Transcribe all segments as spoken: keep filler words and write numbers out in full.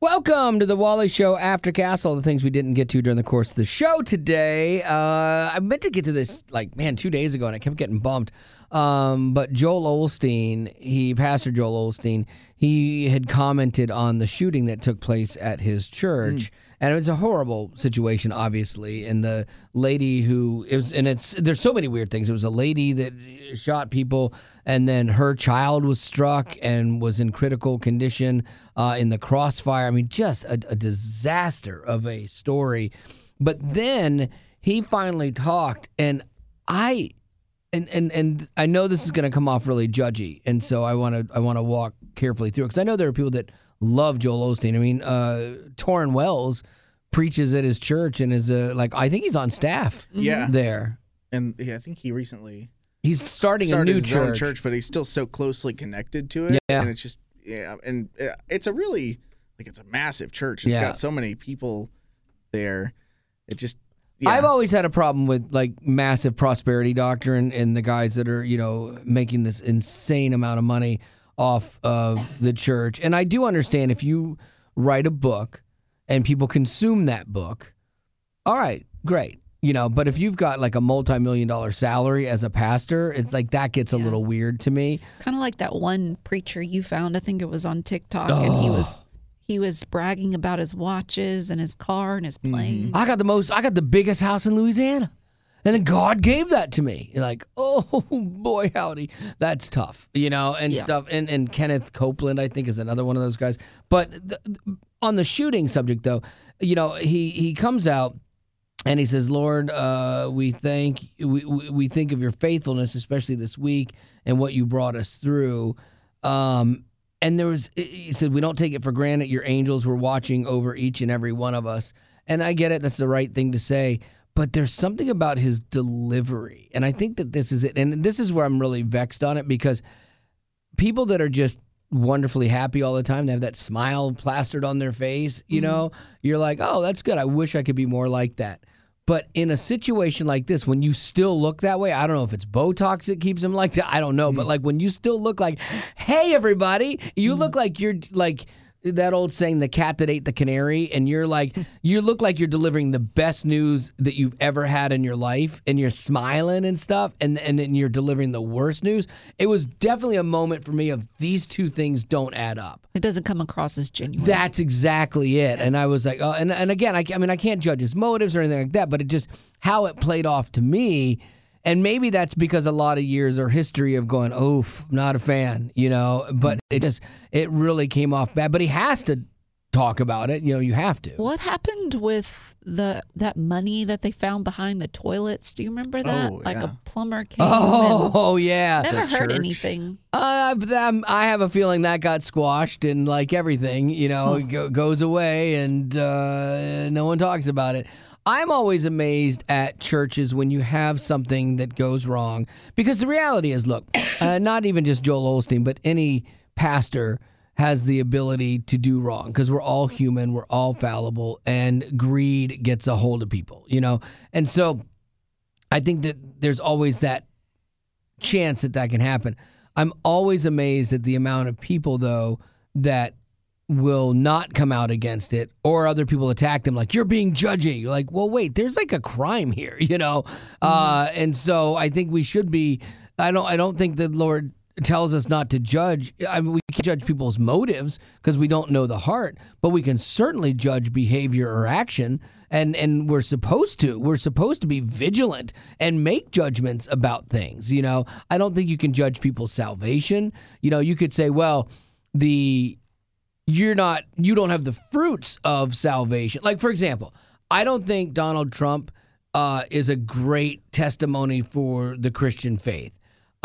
Welcome to the Wally Show Aftercast. All the things we didn't get to during the course of the show today. Uh, I meant to get to this, like, man, two days ago, and I kept getting bumped. Um, but Joel Osteen, he, Pastor Joel Osteen, he had commented on the shooting that took place at his church. Mm. And it was a horrible situation, obviously. And the lady who it was, and it's there's so many weird things. It was a lady that shot people, and then her child was struck and was in critical condition uh, in the crossfire. I mean, just a, a disaster of a story. But then he finally talked, and I, and and and I know this is going to come off really judgy, and so I want to I want to walk carefully through it because I know there are people that love Joel Osteen. I mean, uh, Torrin Wells preaches at his church and is a, like, I think he's on staff yeah. there. And yeah, I think he recently he's starting started a new his church. own church, but he's still so closely connected to it. Yeah. And it's just, yeah, and it's a really, like, it's a massive church. It's yeah. got so many people there. It just, yeah. I've always had a problem with, like, massive prosperity doctrine and the guys that are, you know, making this insane amount of money off of the church. And I do understand if you write a book and people consume that book, all right, great. You know, but if you've got like a multi-million dollar salary as a pastor, it's like that gets a yeah. little weird to me. It's kind of like that one preacher you found, I think it was on TikTok, oh. and he was he was bragging about his watches and his car and his plane. Mm-hmm. I got the most, I got the biggest house in Louisiana. And then God gave that to me. You're like, oh, boy, howdy. That's tough, you know, and yeah. stuff. And and Kenneth Copeland, I think, is another one of those guys. But th- on the shooting subject, though, you know, he, he comes out and he says, Lord, uh, we thank we, we think of your faithfulness, especially this week, and what you brought us through. Um, and there was, he said, we don't take it for granted. Your angels were watching over each and every one of us. And I get it. That's the right thing to say. But there's something about his delivery, and I think that this is it. And this is where I'm really vexed on it, because people that are just wonderfully happy all the time, they have that smile plastered on their face, you mm-hmm. know, you're like, oh, that's good. I wish I could be more like that. But in a situation like this, when you still look that way, I don't know if it's Botox that keeps him like that. I don't know. Mm-hmm. But like when you still look like, hey, everybody, you mm-hmm. look like you're like, that old saying, the cat that ate the canary, and you're like, you look like you're delivering the best news that you've ever had in your life, and you're smiling and stuff, and and then you're delivering the worst news. It was definitely a moment for me of these two things don't add up. It doesn't come across as genuine. That's exactly it. And I was like, oh, and, and again, I, I mean, I can't judge his motives or anything like that, but it just, how it played off to me. And maybe that's because a lot of years or history of going, oof, not a fan, you know, but it just, it really came off bad. But he has to talk about it. You know, you have to. What happened with the that money that they found behind the toilets? Do you remember that? Oh, like yeah. a plumber came. Oh, oh yeah. Never The heard church. anything. Uh, them, I have a feeling that got squashed, and like everything, you know, it go, goes away, and uh, no one talks about it. I'm always amazed at churches when you have something that goes wrong, because the reality is, look, uh, not even just Joel Osteen, but any pastor has the ability to do wrong, because we're all human, we're all fallible, and greed gets a hold of people, you know? And so I think that there's always that chance that that can happen. I'm always amazed at the amount of people, though, that will not come out against it, or other people attack them like, you're being judgy. You're like, well, wait, there's like a crime here, you know? Mm-hmm. Uh, and so I think we should be, I don't, I don't think the Lord tells us not to judge. I mean, we can't judge people's motives because we don't know the heart, but we can certainly judge behavior or action. And, and we're supposed to, we're supposed to be vigilant and make judgments about things. You know, I don't think you can judge people's salvation. You know, you could say, well, the, you're not, you don't have the fruits of salvation. Like, for example, I don't think Donald Trump uh, is a great testimony for the Christian faith.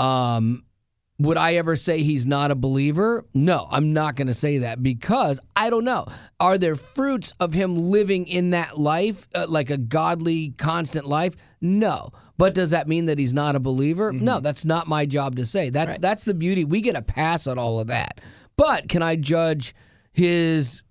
Um, would I ever say he's not a believer? No, I'm not going to say that, because I don't know. Are there fruits of him living in that life, uh, like a godly, constant life? No. But does that mean that he's not a believer? Mm-hmm. No, that's not my job to say. That's right. That's the beauty. We get a pass on all of that. But can I judge his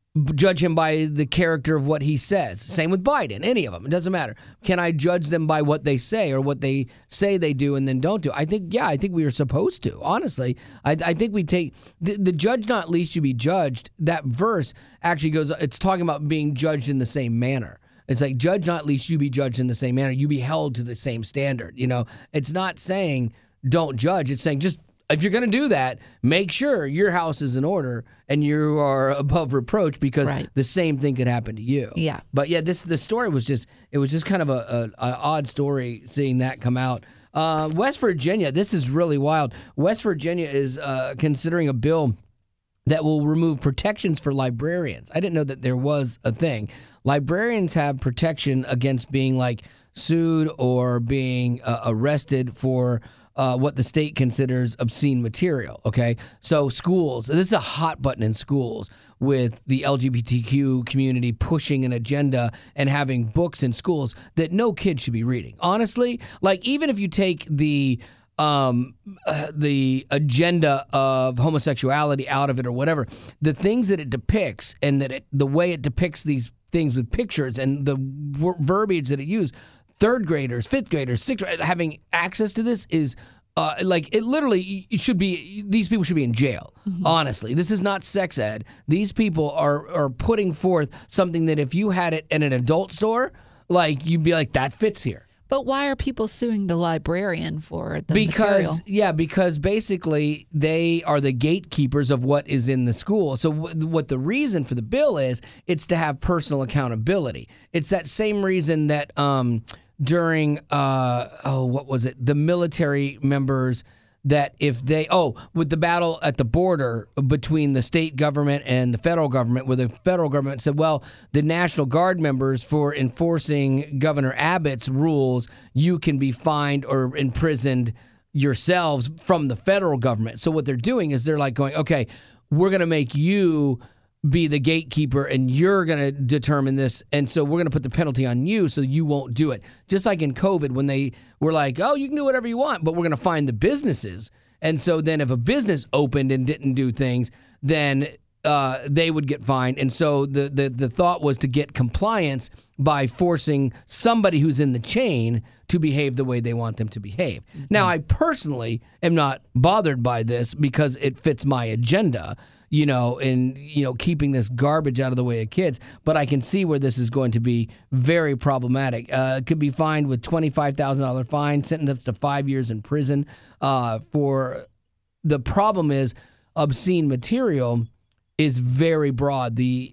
judge him by the character of what he says. Same with Biden, any of them. It doesn't matter. Can I judge them by what they say or what they say they do and then don't do? I think, yeah, I think we are supposed to. Honestly, I, I think we take the, the judge not least you be judged. That verse actually goes, it's talking about being judged in the same manner. It's like, judge not least you be judged in the same manner. You be held to the same standard. You know, it's not saying don't judge. It's saying just, if you're going to do that, make sure your house is in order and you are above reproach because Right. the same thing could happen to you. Yeah. But yeah, this the story was just it was just kind of a, a, a odd story seeing that come out. Uh, West Virginia, this is really wild. West Virginia is uh, considering a bill that will remove protections for librarians. I didn't know that there was a thing. Librarians have protection against being like sued or being uh, arrested for Uh, what the state considers obscene material, okay? So schools, this is a hot button in schools with the L G B T Q community pushing an agenda and having books in schools that no kid should be reading. Honestly, like even if you take the um, uh, the agenda of homosexuality out of it or whatever, the things that it depicts and that it, the way it depicts these things with pictures and the ver- verbiage that it uses, third graders, fifth graders, sixth graders, having access to this is uh, like it literally it should be, these people should be in jail. Mm-hmm. Honestly, this is not sex ed. These people are, are putting forth something that if you had it in an adult store, like you'd be like, that fits here. But why are people suing the librarian for the because material? yeah because basically they are the gatekeepers of what is in the school. So w- what the reason for the bill is, it's to have personal accountability. It's that same reason that um during uh oh what was it the military members, that if they, oh, with the battle at the border between the state government and the federal government, where the federal government said, well, the National Guard members, for enforcing Governor Abbott's rules, you can be fined or imprisoned yourselves from the federal government. So what they're doing is they're like going, okay, we're going to make you be the gatekeeper and you're going to determine this. And so we're going to put the penalty on you so you won't do it. Just like in COVID when they were like, oh, you can do whatever you want, but we're going to find the businesses. And so then if a business opened and didn't do things, then uh, they would get fined. And so the, the, the thought was to get compliance by forcing somebody who's in the chain to behave the way they want them to behave. Mm-hmm. Now, I personally am not bothered by this because it fits my agenda, you know, in, you know, keeping this garbage out of the way of kids. But I can see where this is going to be very problematic. Uh, it could be fined with twenty-five thousand dollars fine, sentenced up to five years in prison. Uh, for the problem is obscene material is very broad. The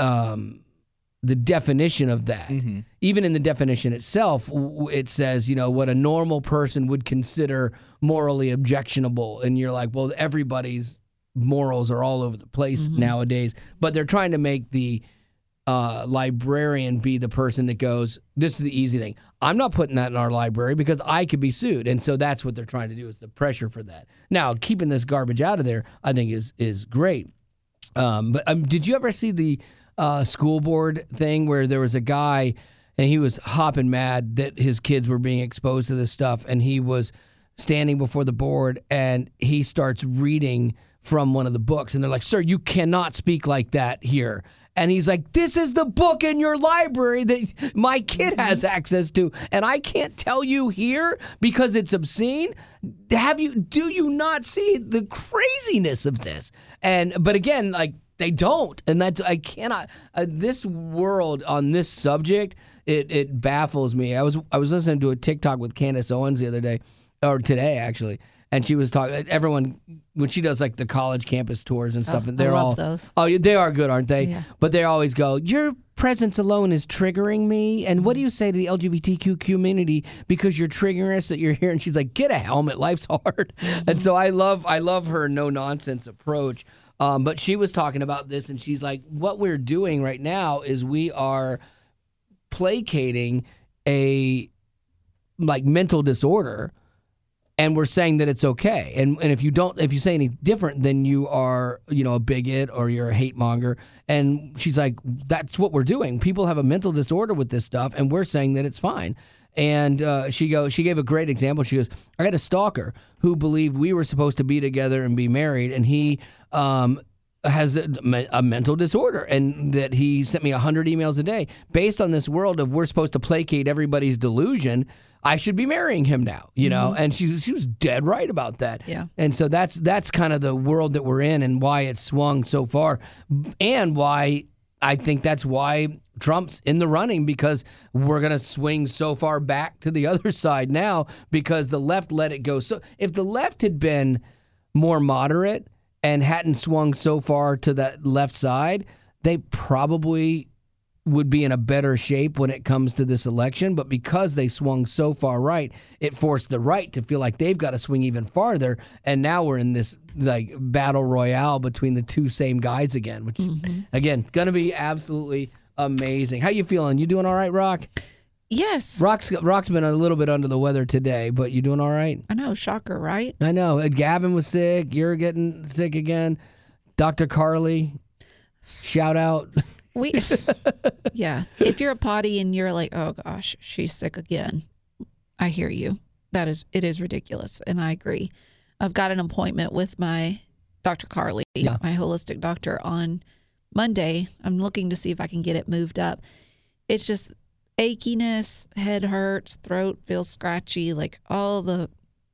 um, the definition of that, mm-hmm. even in the definition itself, it says, you know, what a normal person would consider morally objectionable. And you're like, well, everybody's morals are all over the place mm-hmm. nowadays, but they're trying to make the uh, librarian be the person that goes, this is the easy thing. I'm not putting that in our library because I could be sued. And so that's what they're trying to do, is the pressure for that. Now, keeping this garbage out of there, I think is is great. Um, but um, did you ever see the uh, school board thing where there was a guy and he was hopping mad that his kids were being exposed to this stuff, and he was standing before the board and he starts reading from one of the books, and they're like, sir, you cannot speak like that here. And he's like, this is the book in your library that my kid has access to, and I can't tell you here because it's obscene. Have you, do you not see the craziness of this? And, but again, like, they don't. And that's, I cannot, uh, this world on this subject, it, it baffles me. I was, I was listening to a TikTok with Candace Owens the other day, or today actually. And she was talking, everyone, when she does like the college campus tours and stuff, oh, and they're I love all, those. oh, they are good, aren't they? Yeah. But they always go, your presence alone is triggering me. And what do you say to the L G B T Q community because you're triggering us that you're here? And she's like, get a helmet, life's hard. Mm-hmm. And so I love, I love her no nonsense approach. Um, but she was talking about this, and she's like, what we're doing right now is we are placating a like mental disorder. And we're saying that it's okay. And and if you don't, if you say any different, then you are, you know, a bigot or you're a hate monger. And she's like, that's what we're doing. People have a mental disorder with this stuff, and we're saying that it's fine. And uh, she goes, she gave a great example. She goes, I had a stalker who believed we were supposed to be together and be married, and he um, has a, a mental disorder, and that he sent me one hundred emails a day. Based on this world of we're supposed to placate everybody's delusion, I should be marrying him now, you know? Mm-hmm. And she, she was dead right about that. Yeah. And so that's that's kind of the world that we're in and why it's swung so far, and why I think that's why Trump's in the running, because we're going to swing so far back to the other side now because the left let it go. So if the left had been more moderate and hadn't swung so far to that left side, they probably would be in a better shape when it comes to this election. But because they swung so far right, it forced the right to feel like they've got to swing even farther. And now we're in this like battle royale between the two same guys again, which mm-hmm. again, going to be absolutely amazing. How you feeling? You doing all right, Rock? Yes. Rock's Rock's been a little bit under the weather today, but you doing all right? I know, shocker, right? I know. Gavin was sick. You're getting sick again. Doctor Carly, shout out. We, yeah. If you're a potty and you're like, oh gosh, she's sick again, I hear you. That is, it is ridiculous, and I agree. I've got an appointment with my Doctor Carly, yeah. my holistic doctor, on Monday. I'm looking to see if I can get it moved up. It's just achiness, head hurts, throat feels scratchy, like all the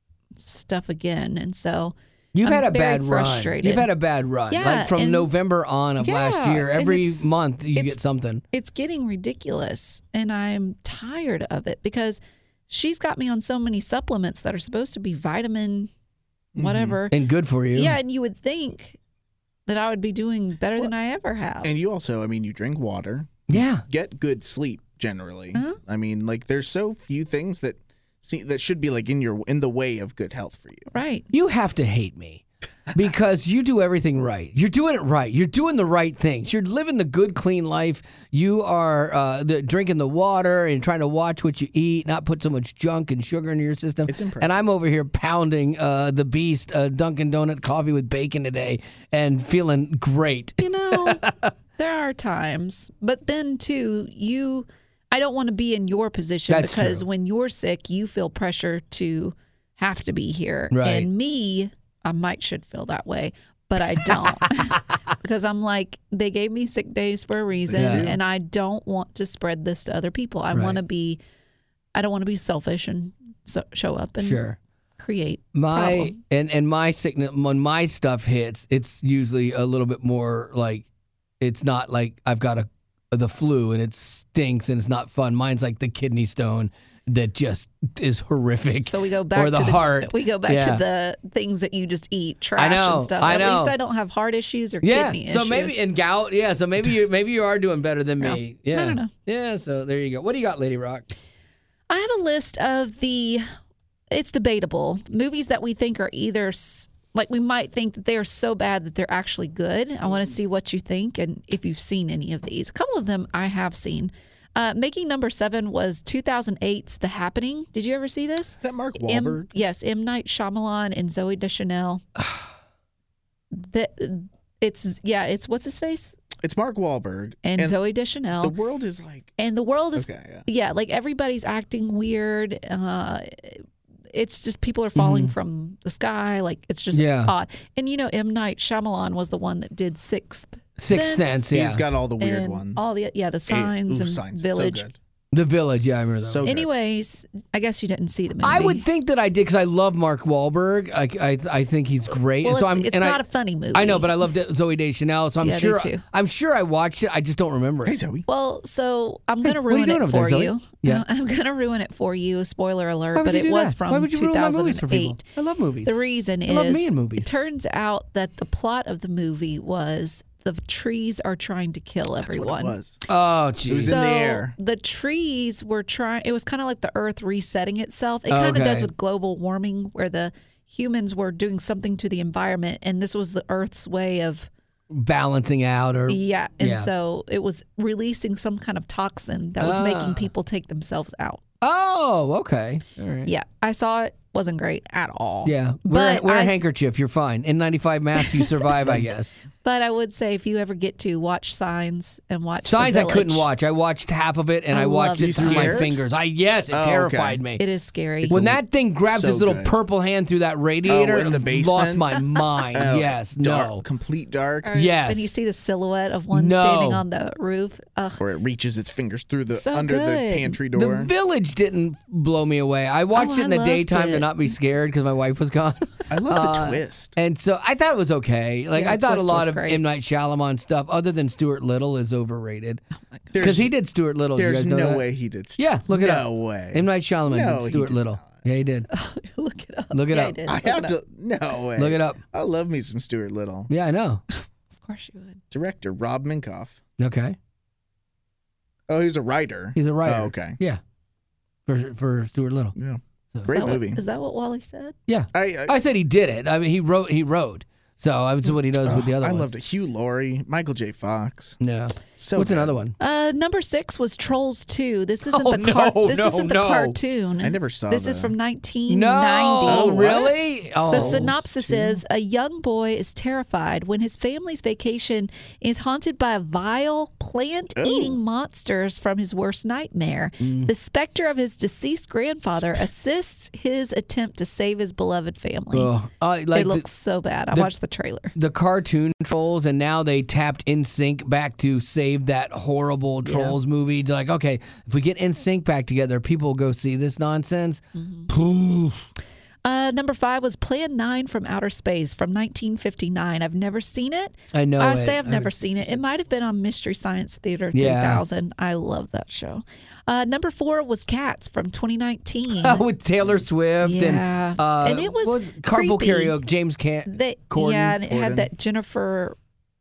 stuff again, and so. You've I'm had a very bad frustrated. run. You've had a bad run. Yeah, like from and- November on of Yeah, last year, and every it's- month you it's- get something. It's getting ridiculous, and I'm tired of it because she's got me on so many supplements that are supposed to be vitamin whatever. And good for you. Yeah, and you would think that I would be doing better than I ever have. And you also, I mean, you drink water, Yeah. get good sleep generally. Uh-huh. I mean, like there's so few things that see, that should be like in your in the way of good health for you. Right. You have to hate me because you do everything right. You're doing it right. You're doing the right things. You're living the good, clean life. You are uh, the, drinking the water and trying to watch what you eat, not put so much junk and sugar into your system. It's impressive. And I'm over here pounding uh, the beast, uh, Dunkin' Donut coffee with bacon today and feeling great. You know, there are times, but then too, you, I don't want to be in your position That's because true. when you're sick, you feel pressure to have to be here. Right. And me, I might should feel that way, but I don't because I'm like, they gave me sick days for a reason, Yeah. and I don't want to spread this to other people. I Right. want to be, I don't want to be selfish and so, show up and Sure. create My problem. and and my sickness when my stuff hits, it's usually a little bit more like it's not like I've got a the flu and it stinks and it's not fun. Mine's like the kidney stone that just is horrific. So we go back or the to the heart. We go back Yeah. to the things that you just eat, trash know, and stuff. I At know. least I don't have heart issues or Yeah, kidney so issues. maybe and gout. Yeah, so maybe you maybe you are doing better than me. No. Yeah, No, no, no. yeah. So there you go. What do you got, Lady Rock? I have a list of the, it's debatable, movies that we think are either, s- like we might think that they're so bad that they're actually good. I want to see what you think and if you've seen any of these. A couple of them I have seen. Uh, making number seven was two thousand eight's The Happening. Did you ever see this? Is that Mark M, Wahlberg? yes, M. Night Shyamalan and Zoe Deschanel. the, it's, yeah, it's, what's his face? It's Mark Wahlberg And, Zoe Deschanel. The world is like and the world is okay, yeah. yeah, like everybody's acting weird. Uh, it's just people are falling Mhm. from the sky. Like it's just Yeah. odd. And you know, M. Night Shyamalan was the one that did Sixth Sixth Sense. Yeah, He's got all the weird and ones. all the yeah the signs Ooh, and Signs, Village. So good. The Village. Yeah, I remember that. So one. good. Anyways, I guess you didn't see the movie. I would think that I did because I love Mark Wahlberg. I, I, I think he's great. Well, and so it's, I'm, it's and not I, a funny movie. I know, but I love Zoe Deschanel, so I'm Yeah, I do sure. too. I'm sure I watched it. I just don't remember it. Hey Zoe. Well, so I'm Hey, gonna what are you ruin doing it over there, for Zoe? you. Yeah. I'm gonna ruin it for you. Spoiler alert, Why would but you it do was that? from Why would you ruin my movies for people? two thousand eight. I love movies. The reason I is love me in movies. it turns out that the plot of the movie was the trees are trying to kill That's everyone. what it was. Oh, It was jeez. in the air. The trees were trying, it was kind of like the earth resetting itself. It kind of Okay. does with global warming, where the humans were doing something to the environment, and this was the earth's way of, Balancing out, or yeah. And Yeah. so it was releasing some kind of toxin that was Ah. making people take themselves out. oh, okay, all right. Yeah. I saw it. Wasn't great at all. Yeah, wear, But wear a I- handkerchief. You're fine. N ninety-five mask. You survive, I guess. But I would say if you ever get to watch Signs and watch Signs The I couldn't Village, watch. I watched half of it and I I, watched love it through my Signs. fingers. I yes, it Oh, okay. terrified me. It is scary. When that thing grabs so his little good. purple hand through that radiator, in the it lost basement? my mind. Oh, yes, dark, no. complete dark, Or Yes. When you see the silhouette of one No. standing on the roof. Ugh. where it reaches its fingers through the So under the good. pantry The door. Village didn't blow me away. I watched Oh, it in I the loved daytime to it. not be scared because my wife was gone. I love the Uh, twist. And so I thought it was okay. Like Yeah, I thought a Twist lot was of great. M. Night Shyamalan stuff, other than Stuart Little, is overrated. Because There's, he did Stuart Little. Did you there's guys know no that? way he did. St- Yeah, look it up. No way. M. Night Shyamalan No, did he Stuart did Little. not. Yeah, he did. Look it up. Look it yeah, up. I did. I Look have it to. up. No way. Look it up. I love me some Stuart Little. Yeah, I know. Of course you would. Director Rob Minkoff. Okay, Oh, he's a writer. he's a writer. Oh, okay. Yeah, for for Stuart Little. Yeah. So- Is Great that what- movie. Is that what Wally said? Yeah, I I, I said he did it. I mean, he wrote. He wrote. So that's what he does with the oh, other I ones. loved it. Hugh Laurie, Michael J. Fox. Yeah. So What's good. another one? Uh, number six was Trolls two. This isn't Oh, the car- no, This no, isn't the no. cartoon. I never saw This is the- from nineteen No, ninety. oh, what? really? Oh, The synopsis is a young boy is terrified when his family's vacation is haunted by vile plant-eating monsters from his worst nightmare. Mm. The specter of his deceased grandfather assists his attempt to save his beloved family. Oh, uh, like it the- looks so bad. I the- watched the trailer. the cartoon Trolls, and now they tapped NSYNC back to save that horrible Trolls movie. They're like, okay, if we get NSYNC back together, people will go see this nonsense. Poof. Uh, number five was Plan nine from Outer Space from nineteen fifty-nine. I've never seen it. I know. I it. say I've I- never seen it. It might have been on Mystery Science Theater Yeah. three thousand. I love that show. Uh, number four was Cats from twenty nineteen. with Taylor Swift Yeah. and uh, And it was what's Carpool creepy. Karaoke. James Can. They, Corden, yeah, and it Corden. had that Jennifer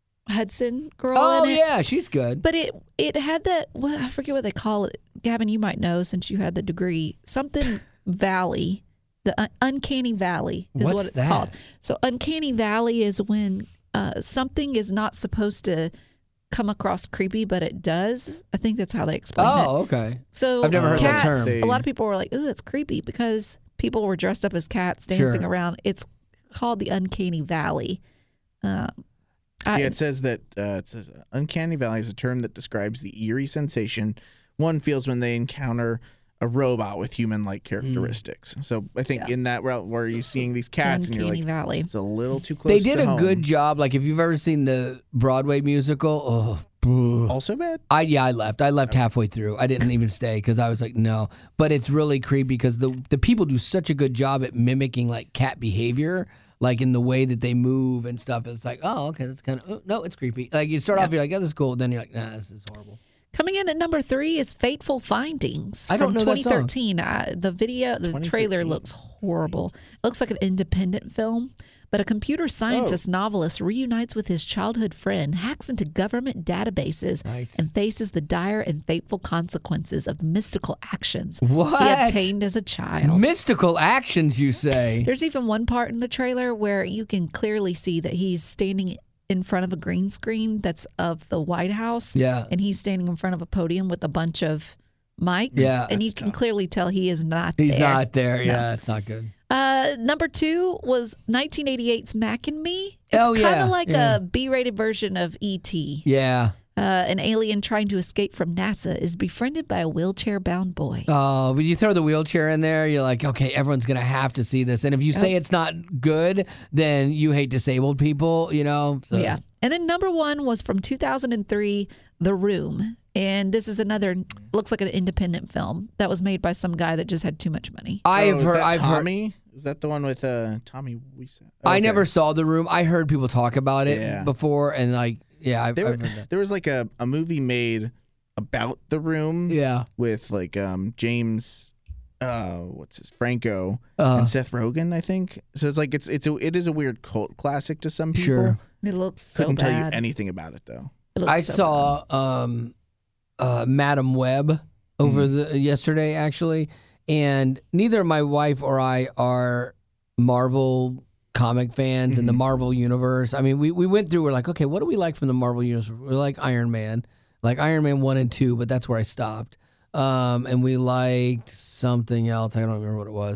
Hudson girl Oh in it. yeah, she's good. But it it had that, well, I forget what they call it. Gavin, you might know since you had the degree. Something Valley. The un- Uncanny Valley is What's what it's that? called. So Uncanny Valley is when uh, something is not supposed to come across creepy, but it does. I think that's how they explain it. Oh, okay. So I've never heard that cats, term. a lot of people were like, "Ooh, it's creepy," because people were dressed up as cats dancing Sure. around. It's called the Uncanny Valley. Um, I, Yeah, it says that uh, it says uncanny valley is a term that describes the eerie sensation one feels when they encounter a robot with human-like characteristics. So I think Yeah. in that route where you're seeing these cats and you're Uncanny like, Valley. it's a little too They close. did to a home. good job. Like if you've ever seen the Broadway musical, oh. boo. Also bad. I yeah, I left. I left halfway through. I didn't even stay because I was like, no. But it's really creepy because the the people do such a good job at mimicking like cat behavior, like in the way that they move and stuff. It's like, oh, okay, that's kind of oh, no, it's creepy. Like you start off, you're like, yeah, this is cool. Then you're like, nah, this is horrible. Coming in at number three is Fateful Findings I don't from know that twenty song. thirteen. Uh, the video, the trailer twenty fifteen. looks horrible. It looks like an independent film, but a computer scientist novelist reunites with his childhood friend, hacks into government databases, Nice. and faces the dire and fateful consequences of mystical actions What? he obtained as a child. Mystical actions, you say? There's even one part in the trailer where you can clearly see that he's standing in front of a green screen that's of the White House. Yeah. And he's standing in front of a podium with a bunch of mics. Yeah, and you that's can tough. clearly tell he is not He's there. not there. Yeah, it's not good. Uh, number two was nineteen eighty-eight's Mac and Me. It's Oh, kind yeah, of like yeah. a B-rated version of E T Yeah. Uh, an alien trying to escape from NASA is befriended by a wheelchair-bound boy. Oh, but you throw the wheelchair in there, you're like, okay, everyone's gonna have to see this. And if you say it's not good, then you hate disabled people, you know. So. Yeah. And then number one was from two thousand three, The Room. And this is another, looks like an independent film that was made by some guy that just had too much money. I've oh, is heard. that I've heard. Tommy? Is that the one with uh, Tommy Wiseau? I Okay. never saw The Room. I heard people talk about it Yeah. before, and like, yeah, I've, There, I've heard that. there was like a, a movie made about the room Yeah. with like um, James, uh, what's his Franco Uh, and Seth Rogen, I think. So it's like it's it's a, it is a weird cult classic to some people. Sure. It looks so Couldn't tell you bad. anything about it though. It looks I so saw um, uh, Madam Web over Mm. the yesterday actually, and neither my wife or I are Marvel comic fans in the Mhm. Marvel universe. I mean, we, we went through. We're like, okay, what do we like from the Marvel universe? We like Iron Man, like Iron Man one and two, but that's where I stopped. Um, and we liked something else. I don't remember what it was.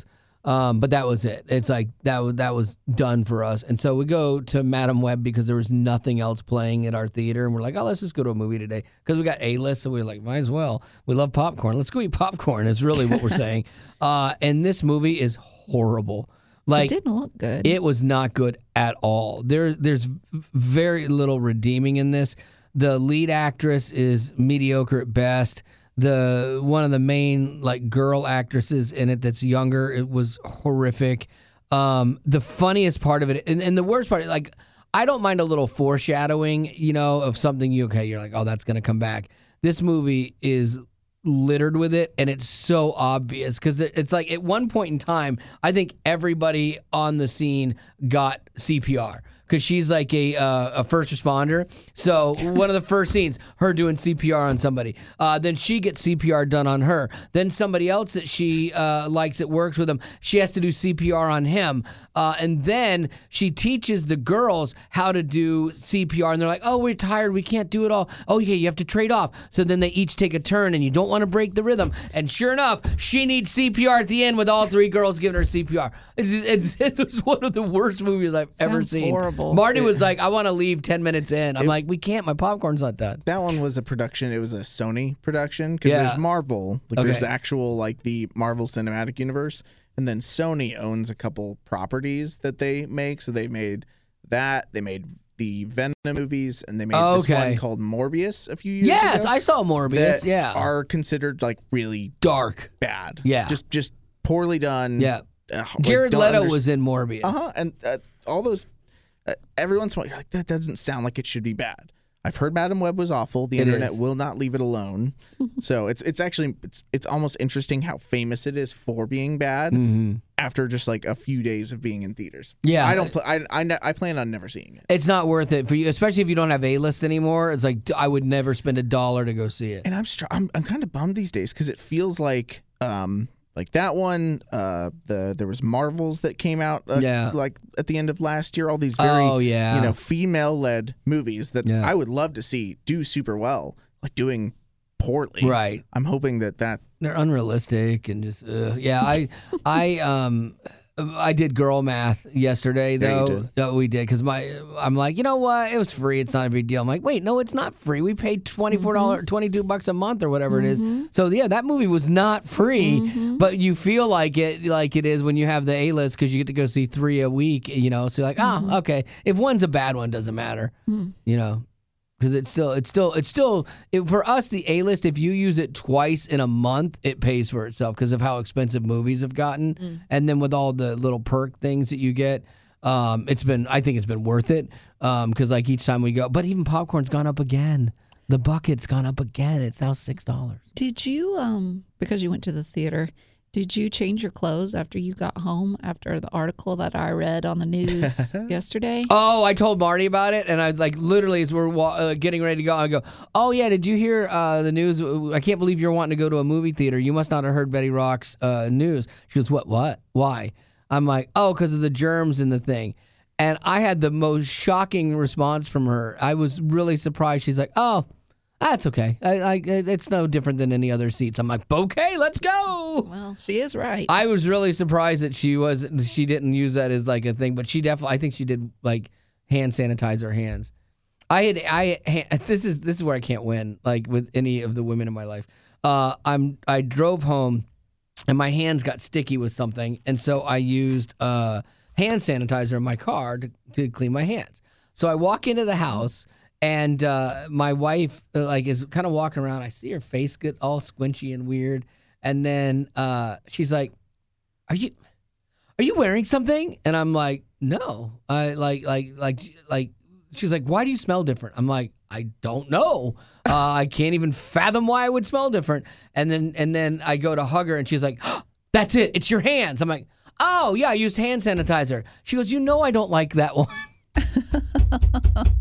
Um, but that was it. It's like that was that was done for us. And so we go to Madam Web because there was nothing else playing at our theater, and we're like, oh, let's just go to a movie today because we got A-list, so we we're like, might as well. We love popcorn. Let's go eat popcorn. Is really what we're saying. Uh, and this movie is horrible. Like, it didn't look good. It was not good at all. There, there's very little redeeming in this. The lead actress is mediocre at best. The one of the main like girl actresses in it that's younger, it was horrific. Um, the funniest part of it, and, and the worst part, like I don't mind a little foreshadowing, you know, of something you okay, you're like, oh, that's gonna come back. This movie is littered with it, and it's so obvious because it's like at one point in time, I think everybody on the scene got C P R. Because she's like a uh, a first responder. So one of the first scenes, her doing C P R on somebody. Uh, then she gets C P R done on her. Then somebody else that she uh, likes that works with him, she has to do C P R on him. Uh, and then she teaches the girls how to do C P R. And they're like, oh, we're tired. We can't do it all. Oh, yeah, you have to trade off. So then they each take a turn, and you don't want to break the rhythm. And sure enough, she needs C P R at the end with all three girls giving her C P R. It's, it's, it was one of the worst movies I've Sounds ever seen. horrible. Marty was like, I want to leave ten minutes in. I'm like, we can't. My popcorn's not done. That one was a production. It was a Sony production because Yeah. there's Marvel. Like Okay. there's the actual like the Marvel Cinematic Universe, and then Sony owns a couple properties that they make. So they made that. They made the Venom movies, and they made this Okay. one called Morbius a few years Yes, ago. I saw Morbius. that Yeah. are considered like really Dark. bad. Yeah. just just poorly done. Yeah. Uh, like, Jared don't Leto underst- was in Morbius. Uh-huh. And uh, all those, uh, every once in a while, you're like, that doesn't sound like it should be bad. I've heard Madam Web was awful. The It internet is. will not leave it alone. So it's it's actually, it's it's almost interesting how famous it is for being bad Mm-hmm. after just like a few days of being in theaters. Yeah. I don't, pl- I, I, ne- I plan on never seeing it. It's not worth it for you, especially if you don't have A-list anymore. It's like, I would never spend a dollar to go see it. And I'm str- I'm, I'm kind of bummed these days because it feels like, um, like that one, uh, the there was Marvels that came out, uh, Yeah. like at the end of last year. All these very, Oh, yeah. you know, female-led movies that Yeah. I would love to see do super well, like doing poorly. Right. I'm hoping that that They're unrealistic and just uh, yeah. I I um I did girl math yesterday Yeah, you though. did. Uh, we did because my I'm like, you know what? It was free. It's not a big deal. I'm like, wait, no, it's not free. We paid twenty four dollars, twenty two bucks a month or whatever it is. So yeah, that movie was not free, but you feel like it like it is when you have the A list because you get to go see three a week. You know, so you're like, oh, okay. If one's a bad one, doesn't matter. You know. Because it's still, it's still, it's still, it, for us, the A-list, if you use it twice in a month, it pays for itself because of how expensive movies have gotten. Mm. And then with all the little perk things that you get, um, it's been, I think it's been worth it. Because like each time we go, but even popcorn's gone up again. The bucket's gone up again. It's now six dollars. Did you, um, because you went to the theater, did you change your clothes after you got home after the article that I read on the news yesterday? Oh, I told Marty about it, and I was like, literally, as we're wa- uh, getting ready to go, I go, oh, yeah, did you hear uh, the news? I can't believe you're wanting to go to a movie theater. You must not have heard Betty Rock's uh, news. She goes, what, what, why? I'm like, oh, because of the germs in the thing. And I had the most shocking response from her. I was really surprised. She's like, oh, that's okay. I, I, it's no different than any other seats. I'm like, okay, let's go. Well, she is right. I was really surprised that she was she didn't use that as like a thing, but she definitely I think she did like hand sanitize her hands. I had I this is this is where I can't win like with any of the women in my life. Uh, I'm I drove home and my hands got sticky with something, and so I used uh, hand sanitizer in my car to, to clean my hands. So I walk into the house. And uh, my wife uh, like is kind of walking around. I see her face get all squinchy and weird, and then uh, she's like, "Are you, are you wearing something?" And I'm like, "No." I like, like, like, like. She's like, "Why do you smell different?" I'm like, "I don't know. Uh, I can't even fathom why I would smell different." And then, and then I go to hug her, and she's like, oh, "That's it. It's your hands." I'm like, "Oh yeah, I used hand sanitizer." She goes, "You know, I don't like that one."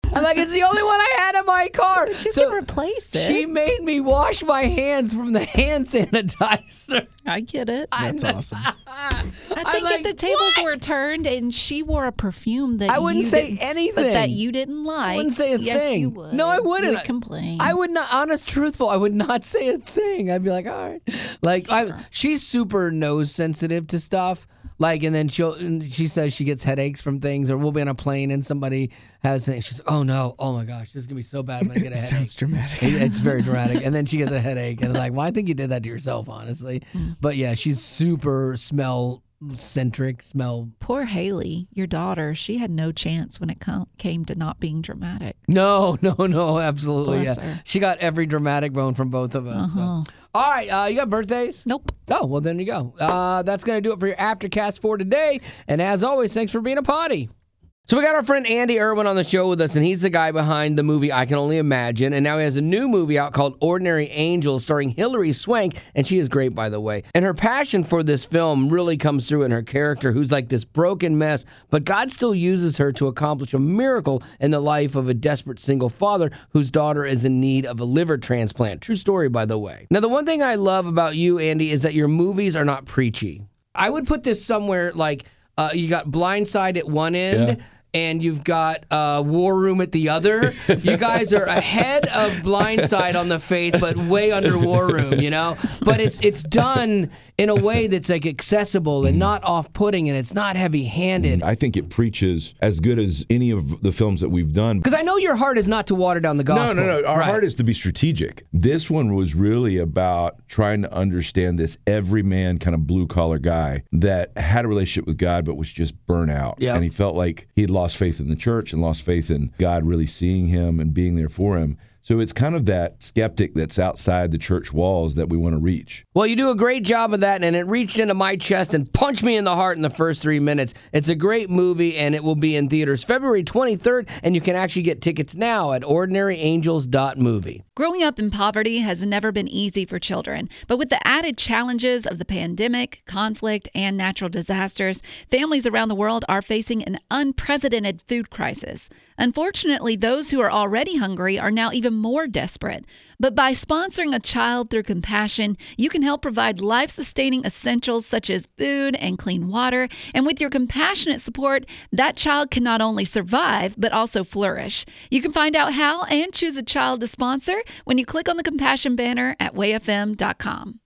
I'm like, it's the only one I had in my car. But you so can replace it. she made me wash my hands from the hand sanitizer. I get it. That's awesome. I think I'm like, if the tables what? were turned and she wore a perfume that I wouldn't you say didn't- anything. but that you didn't like, I wouldn't say a yes, thing. you would. No, I wouldn't. You would complain. I would not, honest, truthful, I would not say a thing. I'd be like, all right. Like, I, she's super nose sensitive to stuff. Like, and then she'll, and she says she gets headaches from things, or we'll be on a plane and somebody has things. She's, oh no, oh my gosh, this is going to be so bad. I'm going to get a headache. Sounds dramatic. It- It's very dramatic. And then she gets a headache. And like, well, I think you did that to yourself, honestly. But yeah, she's super smell centric, smell. Poor Haley, your daughter, she had no chance when it com- came to not being dramatic. No, no, no, absolutely. Bless yeah. her. She got every dramatic bone from both of us. so. Uh-huh. All right, uh, you got birthdays? Nope. Oh, well, then you go. Uh, that's going to do it for your Aftercast for today. And as always, thanks for being a potty. So we got our friend Andy Irwin on the show with us, and he's the guy behind the movie I Can Only Imagine. And now he has a new movie out called Ordinary Angels starring Hilary Swank, and she is great, by the way. And her passion for this film really comes through in her character, who's like this broken mess, but God still uses her to accomplish a miracle in the life of a desperate single father whose daughter is in need of a liver transplant. True story, by the way. Now, the one thing I love about you, Andy, is that your movies are not preachy. I would put this somewhere like uh, you got Blindside at one end, Yeah. and you've got uh, War Room at the other. You guys are ahead of Blindside on the faith, but way under War Room, you know? But it's it's done in a way that's like accessible and not off-putting, and it's not heavy-handed. I think it preaches as good as any of the films that we've done. Because I know your heart is not to water down the gospel. No, no, no. Our Right. heart is to be strategic. This one was really about trying to understand this everyman kind of blue-collar guy that had a relationship with God but was just burnt out. Yeah. And he felt like he'd lost faith in the church and lost faith in God really seeing him and being there for him. So it's kind of that skeptic that's outside the church walls that we want to reach. Well, you do a great job of that, and it reached into my chest and punched me in the heart in the first three minutes. It's a great movie, and it will be in theaters February twenty-third, and you can actually get tickets now at ordinary angels dot movie. Growing up in poverty has never been easy for children, but with the added challenges of the pandemic, conflict, and natural disasters, families around the world are facing an unprecedented food crisis. Unfortunately, those who are already hungry are now even more desperate. But by sponsoring a child through compassion, you can help provide life-sustaining essentials such as food and clean water. And with your compassionate support, that child can not only survive, but also flourish. You can find out how and choose a child to sponsor when you click on the Compassion banner at way f m dot com.